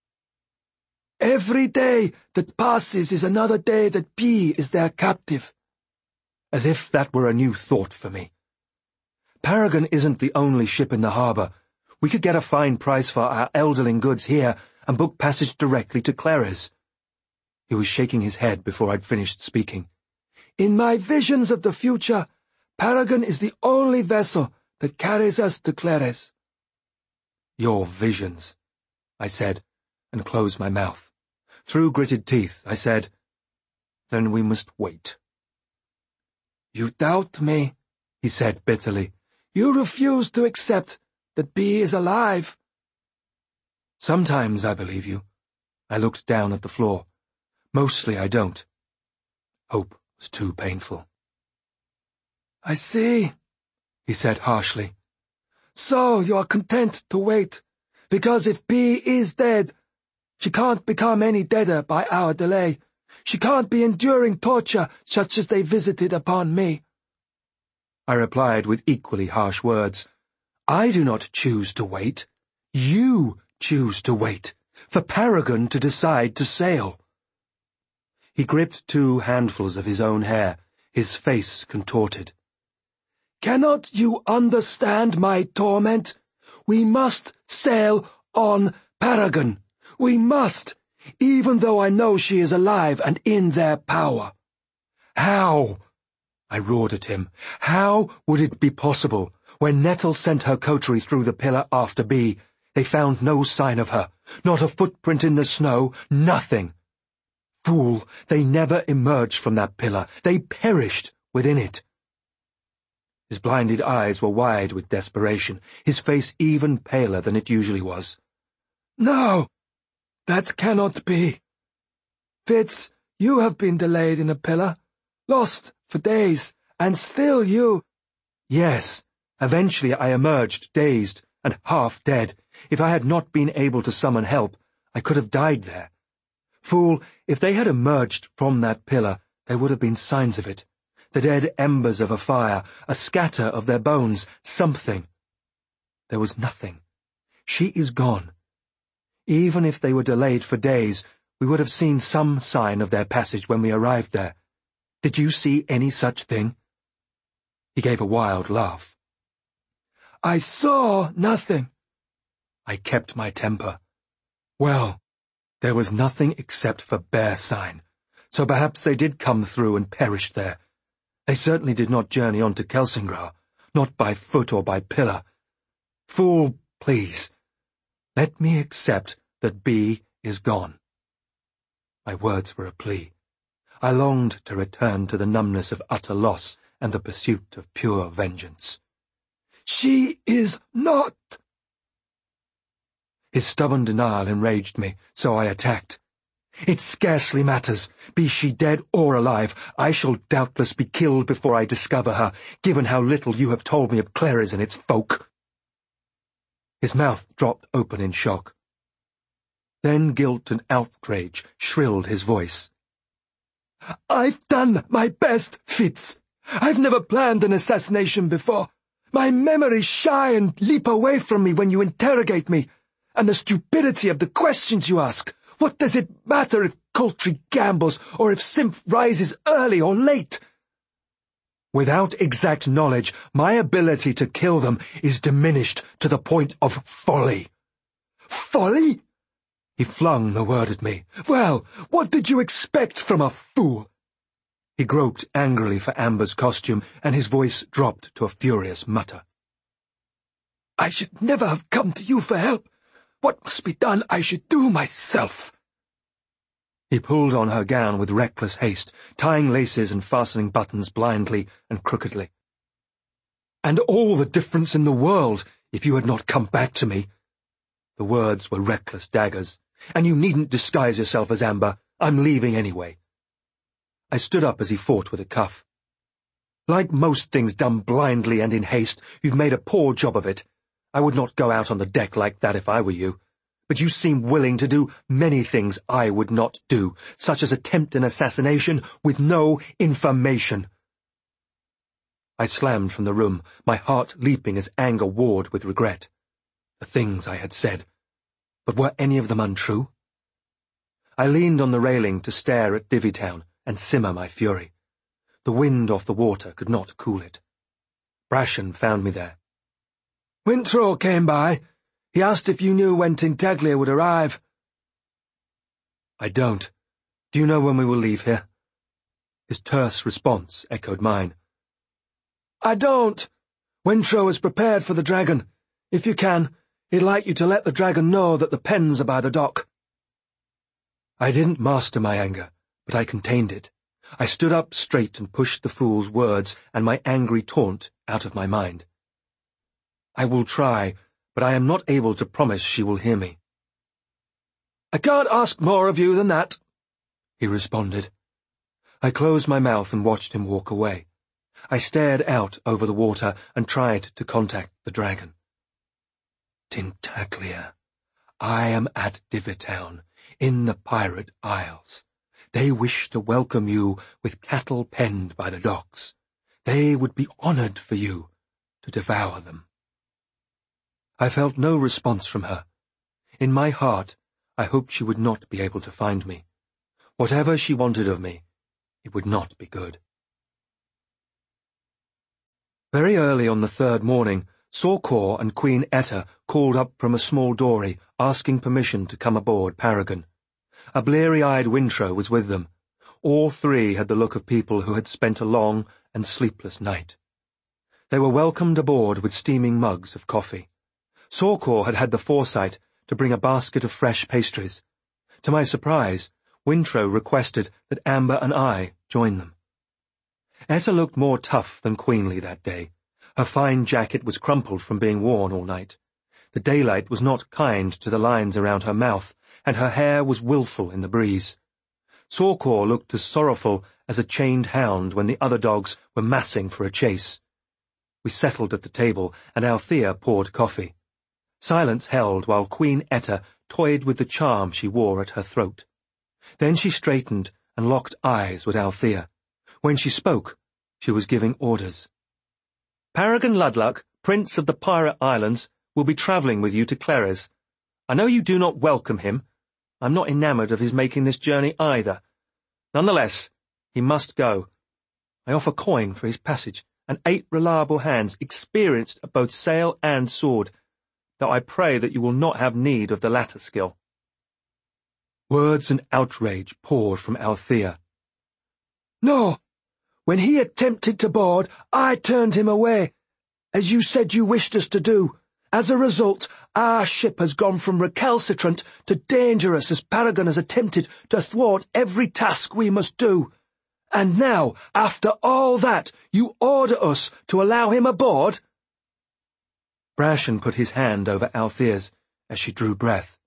"Every day that passes is another day that Bee is their captive." As if that were a new thought for me. "Paragon isn't the only ship in the harbour. We could get a fine price for our elderling goods here and book passage directly to Clerres." He was shaking his head before I'd finished speaking. "In my visions of the future, Paragon is the only vessel that carries us to Clerres." "Your visions," I said, and closed my mouth. Through gritted teeth, I said, "Then we must wait." "You doubt me," he said bitterly. "You refuse to accept that Bee is alive." "Sometimes I believe you." I looked down at the floor. "Mostly I don't." Hope was too painful. "I see," he said harshly. "So you are content to wait, because if Bee is dead, she can't become any deader by our delay. She can't be enduring torture such as they visited upon me." I replied with equally harsh words. "I do not choose to wait. You choose to wait, for Paragon to decide to sail." He gripped 2 handfuls of his own hair, his face contorted. "Cannot you understand my torment? We must sail on Paragon. We must. even though I know she is alive and in their power. How? I roared at him. How would it be possible? When Nettle sent her coterie through the pillar after Bee, they found no sign of her, not a footprint in the snow, nothing. Fool, they never emerged from that pillar. They perished within it. His blinded eyes were wide with desperation, his face even paler than it usually was. No, that cannot be. Fitz, you have been delayed in a pillar, lost for days, and still you— Yes, eventually I emerged dazed and half dead. If I had not been able to summon help, I could have died there. Fool, if they had emerged from that pillar, there would have been signs of it. The dead embers of a fire, a scatter of their bones, something. There was nothing. She is gone. Even if they were delayed for days, we would have seen some sign of their passage when we arrived there. Did you see any such thing? He gave a wild laugh. I saw nothing. I kept my temper. Well, there was nothing except for bear sign, so perhaps they did come through and perished there. They certainly did not journey on to Kelsingra, not by foot or by pillar. Fool, please, let me accept that Bee is gone. My words were a plea. I longed to return to the numbness of utter loss and the pursuit of pure vengeance. She is not. His stubborn denial enraged me, so I attacked. It scarcely matters. Be she dead or alive, I shall doubtless be killed before I discover her, given how little you have told me of Clerys and its folk. His mouth dropped open in shock. Then guilt and outrage shrilled his voice. I've done my best, Fitz. I've never planned an assassination before. My memories shy and leap away from me when you interrogate me. And the stupidity of the questions you ask. What does it matter if Coultry gambles or if Simph rises early or late? Without exact knowledge, my ability to kill them is diminished to the point of folly. Folly? He flung the word at me. Well, what did you expect from a fool? He groped angrily for Amber's costume, and his voice dropped to a furious mutter. I should never have come to you for help. What must be done, I should do myself. He pulled on her gown with reckless haste, tying laces and fastening buttons blindly and crookedly. And all the difference in the world if you had not come back to me. The words were reckless daggers. And you needn't disguise yourself as Amber. I'm leaving anyway. I stood up as he fought with a cuff. Like most things done blindly and in haste, you've made a poor job of it. I would not go out on the deck like that if I were you. But you seem willing to do many things I would not do, such as attempt an assassination with no information. I slammed from the room, my heart leaping as anger warred with regret. The things I had said. But were any of them untrue? I leaned on the railing to stare at Divvytown and simmer my fury. The wind off the water could not cool it. Brashen found me there. Wintrow came by. He asked if you knew when Tintaglia would arrive. I don't. Do you know when we will leave here? His terse response echoed mine. I don't. Wintrow is prepared for the dragon. If you can, he'd like you to let the dragon know that the pens are by the dock. I didn't master my anger, but I contained it. I stood up straight and pushed the fool's words and my angry taunt out of my mind. I will try, but I am not able to promise she will hear me. I can't ask more of you than that, he responded. I closed my mouth and watched him walk away. I stared out over the water and tried to contact the dragon. Tintaglia, I am at Divvytown, in the Pirate Isles. They wish to welcome you with cattle penned by the docks. They would be honored for you to devour them. I felt no response from her. In my heart, I hoped she would not be able to find me. Whatever she wanted of me, it would not be good. Very early on the third morning, Sorkor and Queen Etta called up from a small dory, asking permission to come aboard Paragon. A bleary-eyed Wintrow was with them. All three had the look of people who had spent a long and sleepless night. They were welcomed aboard with steaming mugs of coffee. Sorkor had had the foresight to bring a basket of fresh pastries. To my surprise, Wintrow requested that Amber and I join them. Etta looked more tough than queenly that day. Her fine jacket was crumpled from being worn all night. The daylight was not kind to the lines around her mouth, and her hair was wilful in the breeze. Sorkor looked as sorrowful as a chained hound when the other dogs were massing for a chase. We settled at the table, and Althea poured coffee. Silence held while Queen Etta toyed with the charm she wore at her throat. Then she straightened and locked eyes with Althea. When she spoke, she was giving orders. "Paragon Ludluck, Prince of the Pirate Islands, will be travelling with you to Clerres. I know you do not welcome him. I'm not enamoured of his making this journey either. Nonetheless, he must go. I offer coin for his passage, and 8 reliable hands, experienced at both sail and sword, though I pray that you will not have need of the latter skill." Words and outrage poured from Althea. "No! When he attempted to board, I turned him away, as you said you wished us to do. As a result, our ship has gone from recalcitrant to dangerous as Paragon has attempted to thwart every task we must do. And now, after all that, you order us to allow him aboard?" Brashen put his hand over Althea's as she drew breath.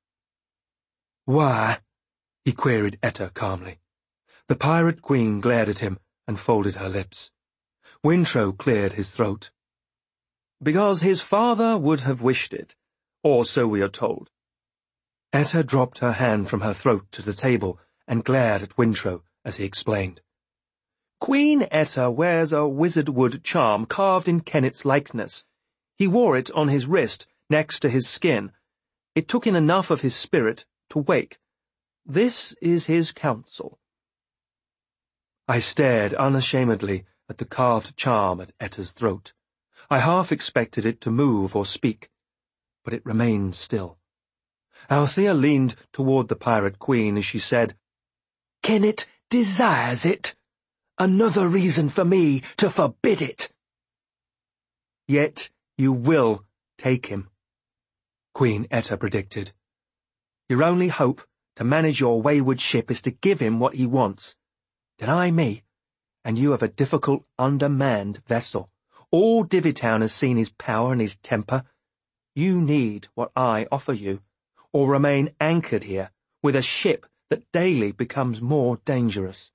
"Why?" he queried Etta calmly. The pirate queen glared at him and folded her lips. Wintrow cleared his throat. "Because his father would have wished it, or so we are told." Etta dropped her hand from her throat to the table and glared at Wintrow as he explained. "Queen Etta wears a wizardwood charm carved in Kennet's likeness. He wore it on his wrist, next to his skin. It took in enough of his spirit to wake. This is his counsel." I stared unashamedly at the carved charm at Etta's throat. I half expected it to move or speak, but it remained still. Althea leaned toward the pirate queen as she said, "Kennet desires it. Another reason for me to forbid it." "Yet you will take him," Queen Etta predicted. "Your only hope to manage your wayward ship is to give him what he wants. Deny me, and you have a difficult, undermanned vessel. All Divvytown has seen his power and his temper. You need what I offer you, or remain anchored here with a ship that daily becomes more dangerous."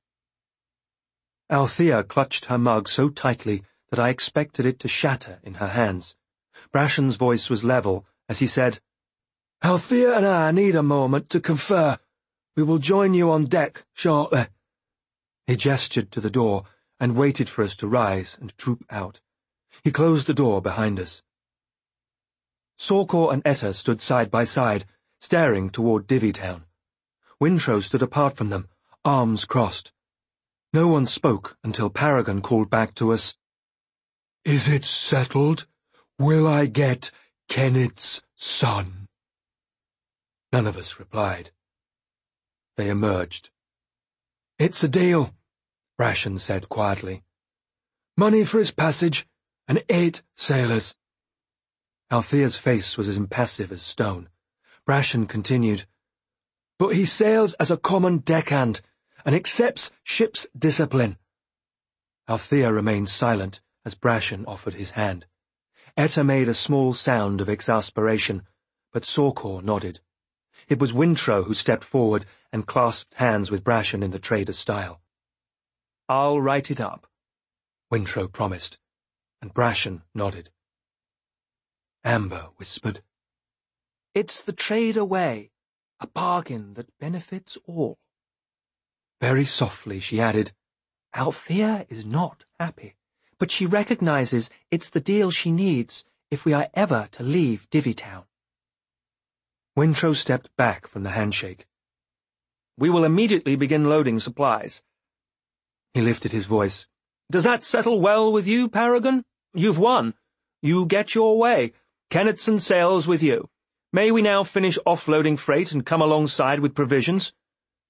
Althea clutched her mug so tightly that I expected it to shatter in her hands. Brashen's voice was level as he said, "Althea and I need a moment to confer. We will join you on deck shortly." He gestured to the door and waited for us to rise and troop out. He closed the door behind us. Sorkor and Etta stood side by side, staring toward Divvytown. Wintrow stood apart from them, arms crossed. No one spoke until Paragon called back to us, "Is it settled? Will I get Kennet's son?" None of us replied. They emerged. "It's a deal," Brashen said quietly. "Money for his passage, and 8 sailors." Althea's face was as impassive as stone. Brashen continued, "But he sails as a common deckhand, and accepts ship's discipline." Althea remained silent as Brashen offered his hand. Etta made a small sound of exasperation, but Sorkor nodded. It was Wintrow who stepped forward and clasped hands with Brashen in the trader style. "I'll write it up," Wintrow promised, and Brashen nodded. Amber whispered, "It's the trader way, a bargain that benefits all." Very softly she added, "Althea is not happy, but she recognizes it's the deal she needs if we are ever to leave Divvytown." Wintrow stepped back from the handshake. "We will immediately begin loading supplies." He lifted his voice. "Does that settle well with you, Paragon? You've won. You get your way. Kennetson sails with you. May we now finish offloading freight and come alongside with provisions?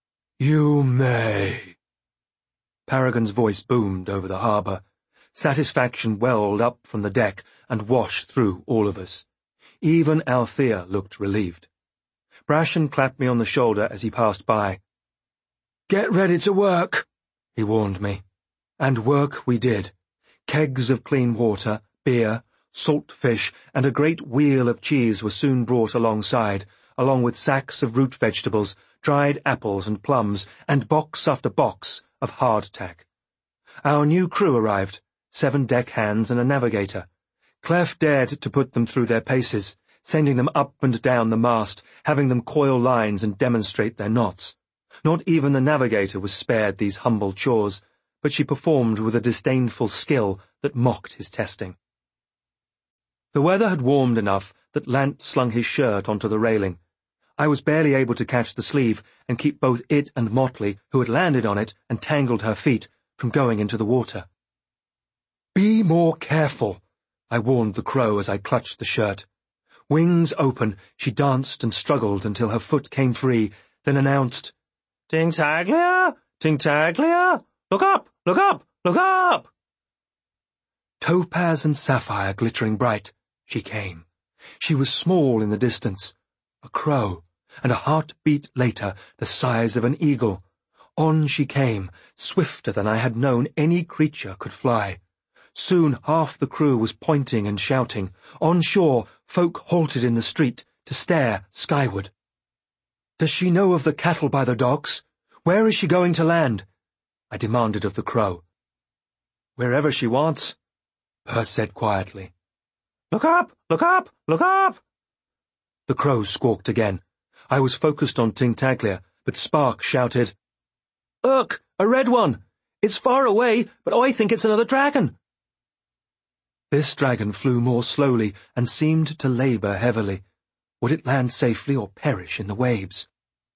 You may. Paragon's voice boomed over the harbour. Satisfaction welled up from the deck and washed through all of us. Even Althea looked relieved. Brashen clapped me on the shoulder as he passed by. Get ready to work, he warned me. And work we did. Kegs of clean water, beer, salt fish, and a great wheel of cheese were soon brought alongside, along with sacks of root vegetables, dried apples and plums, and box after box of hardtack. Our new crew arrived, 7 deck hands and a navigator. Clef dared to put them through their paces, sending them up and down the mast, having them coil lines and demonstrate their knots. Not even the navigator was spared these humble chores, but she performed with a disdainful skill that mocked his testing. The weather had warmed enough that Lant slung his shirt onto the railing. I was barely able to catch the sleeve and keep both it and Motley, who had landed on it and tangled her feet, from going into the water. Be more careful, I warned the crow as I clutched the shirt. Wings open, she danced and struggled until her foot came free, then announced, "Tintaglia! Tintaglia! Look up! Look up! Look up!" Topaz and sapphire glittering bright, she came. She was small in the distance, a crow, and a heartbeat later the size of an eagle. On she came, swifter than I had known any creature could fly. Soon half the crew was pointing and shouting. On shore, folk halted in the street to stare skyward. "Does she know of the cattle by the docks? Where is she going to land?" I demanded of the crow. "Wherever she wants," Perr said quietly. "Look up! Look up! Look up!" The crow squawked again. I was focused on Tintaglia, but Spark shouted, "Look! A red one! It's far away, but I think it's another dragon." This dragon flew more slowly and seemed to labour heavily. Would it land safely or perish in the waves?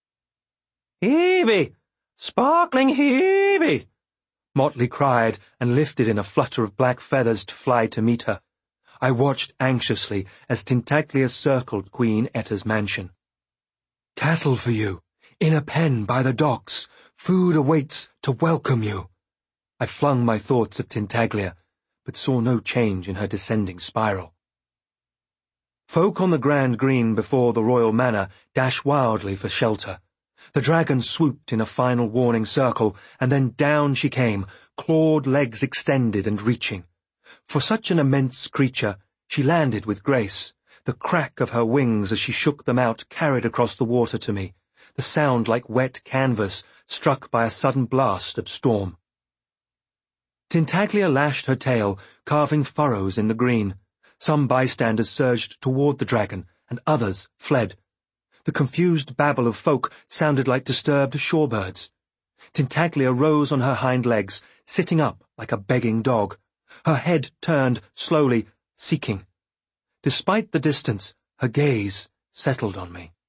"Hebe! Sparkling Hebe!" Motley cried and lifted in a flutter of black feathers to fly to meet her. I watched anxiously as Tintaglia circled Queen Etta's mansion. "Cattle for you, in a pen by the docks. Food awaits to welcome you." I flung my thoughts at Tintaglia, but saw no change in her descending spiral. Folk on the grand green before the royal manor dashed wildly for shelter. The dragon swooped in a final warning circle, and then down she came, clawed legs extended and reaching. For such an immense creature, she landed with grace. The crack of her wings as she shook them out carried across the water to me, the sound like wet canvas struck by a sudden blast of storm. Tintaglia lashed her tail, carving furrows in the green. Some bystanders surged toward the dragon, and others fled. The confused babble of folk sounded like disturbed shorebirds. Tintaglia rose on her hind legs, sitting up like a begging dog. Her head turned, slowly, seeking. Despite the distance, her gaze settled on me.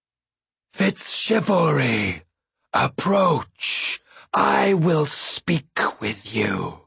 "Fitzchivalry, approach. I will speak with you."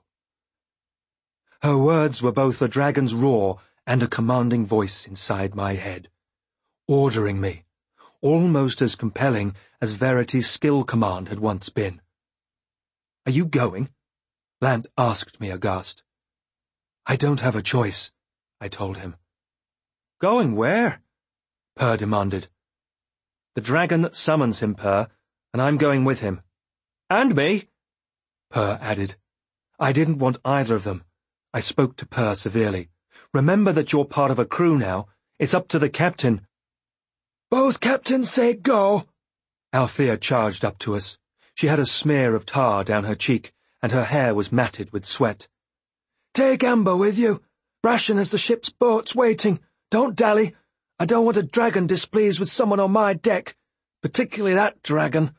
Her words were both a dragon's roar and a commanding voice inside my head, ordering me, almost as compelling as Verity's skill command had once been. "Are you going?" Lant asked me aghast. "I don't have a choice," I told him. "Going where?" Perr demanded. "The dragon that summons him, Perr, and I'm going with him." "And me," Perr added. I didn't want either of them. I spoke to Perr severely. "Remember that you're part of a crew now. It's up to the captain." "Both captains say go." Althea charged up to us. She had a smear of tar down her cheek, and her hair was matted with sweat. "Take Amber with you. Brashen has the ship's boats waiting. Don't dally. I don't want a dragon displeased with someone on my deck, particularly that dragon."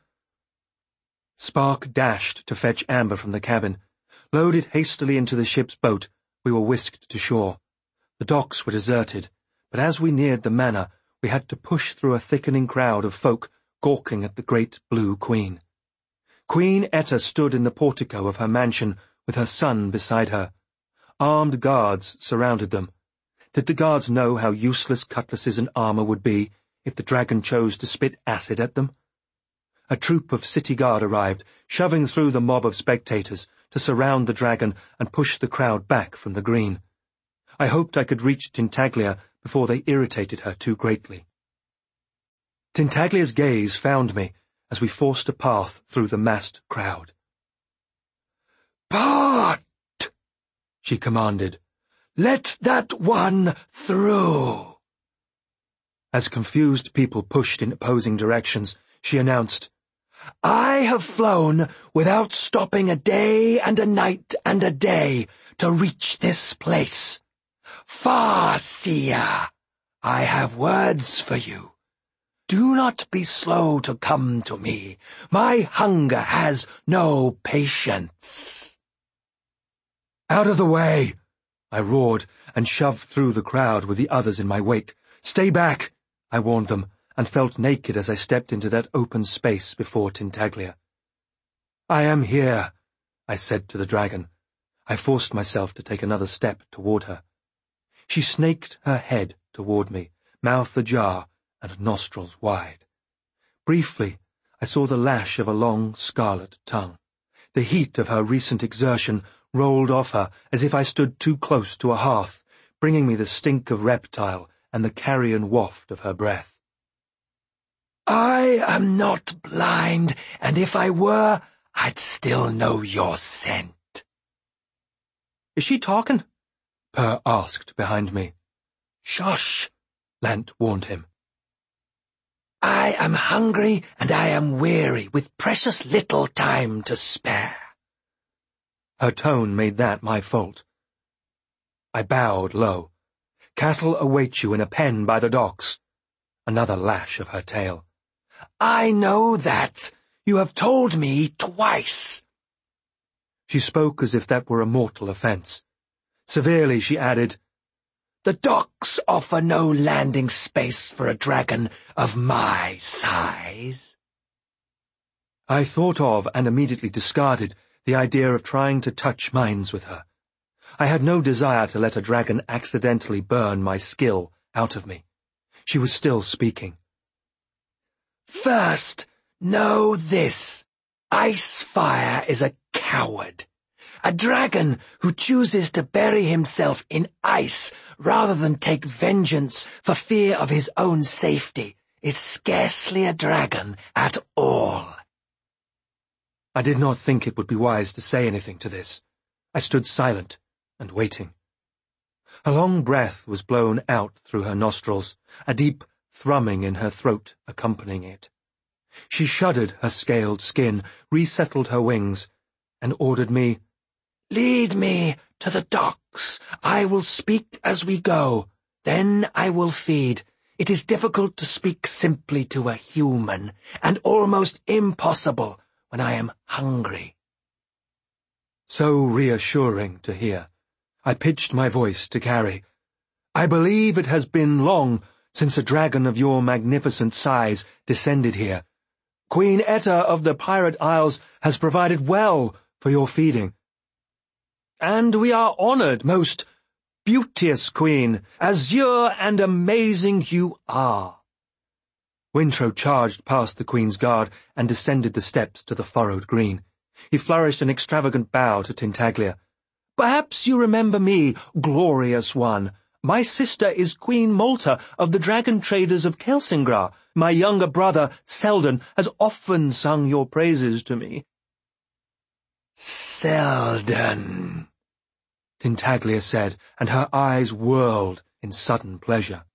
Spark dashed to fetch Amber from the cabin. Loaded hastily into the ship's boat, we were whisked to shore. The docks were deserted, but as we neared the manor, we had to push through a thickening crowd of folk gawking at the great blue queen. Queen Etta stood in the portico of her mansion with her son beside her. Armed guards surrounded them. Did the guards know how useless cutlasses and armour would be if the dragon chose to spit acid at them? A troop of city guard arrived, shoving through the mob of spectators to surround the dragon and push the crowd back from the green. I hoped I could reach Tintaglia before they irritated her too greatly. Tintaglia's gaze found me as we forced a path through the massed crowd. "Part!" she commanded. "Let that one through." As confused people pushed in opposing directions, she announced, "I have flown without stopping a day and a night and a day to reach this place. Farseer, I have words for you. Do not be slow to come to me. My hunger has no patience." "Out of the way!" I roared and shoved through the crowd with the others in my wake. "Stay back!" I warned them, and felt naked as I stepped into that open space before Tintaglia. "I am here," I said to the dragon. I forced myself to take another step toward her. She snaked her head toward me, mouth ajar and nostrils wide. Briefly, I saw the lash of a long scarlet tongue. The heat of her recent exertion rolled off her as if I stood too close to a hearth, bringing me the stink of reptile and the carrion waft of her breath. "I am not blind, and if I were, I'd still know your scent." "Is she talking?" Per asked behind me. "Shush," Lant warned him. "I am hungry and I am weary, with precious little time to spare." Her tone made that my fault. I bowed low. "Cattle await you in a pen by the docks." Another lash of her tail. "I know that. You have told me twice." She spoke as if that were a mortal offence. Severely she added, "The docks offer no landing space for a dragon of my size." I thought of and immediately discarded the idea of trying to touch minds with her. I had no desire to let a dragon accidentally burn my skill out of me. She was still speaking. "First, know this. Icefire is a coward. A dragon who chooses to bury himself in ice rather than take vengeance for fear of his own safety is scarcely a dragon at all." I did not think it would be wise to say anything to this. I stood silent and waiting. A long breath was blown out through her nostrils, a deep thrumming in her throat accompanying it. She shuddered her scaled skin, resettled her wings, and ordered me, "Lead me to the docks. I will speak as we go. Then I will feed. It is difficult to speak simply to a human, and almost impossible when I am hungry." So reassuring to hear. I pitched my voice to Carrie. "I believe it has been long since a dragon of your magnificent size descended here. Queen Etta of the Pirate Isles has provided well for your feeding. And we are honored, most beauteous queen, azure and amazing you are." Wintro charged past the queen's guard and descended the steps to the furrowed green. He flourished an extravagant bow to Tintaglia. "Perhaps you remember me, glorious one. My sister is Queen Malta of the dragon traders of Kelsingra. My younger brother, Selden, has often sung your praises to me." "Selden," Tintaglia said, and her eyes whirled in sudden pleasure.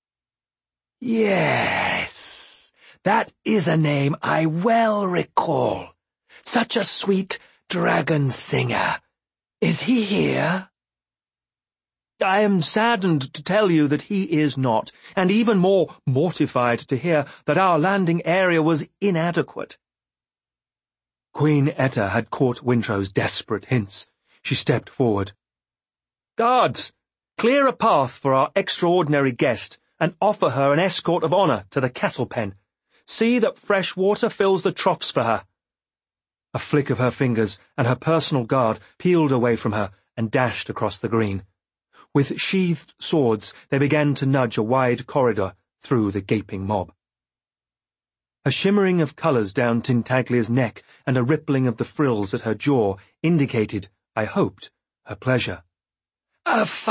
"Yes, that is a name I well recall. Such a sweet dragon singer. Is he here?" "I am saddened to tell you that he is not, and even more mortified to hear that our landing area was inadequate." Queen Etta had caught Wintro's desperate hints. She stepped forward. "Guards, clear a path for our extraordinary guest and offer her an escort of honor to the cattle pen. See that fresh water fills the troughs for her." A flick of her fingers, and her personal guard peeled away from her and dashed across the green. With sheathed swords, they began to nudge a wide corridor through the gaping mob. A shimmering of colours down Tintaglia's neck and a rippling of the frills at her jaw indicated, I hoped, her pleasure.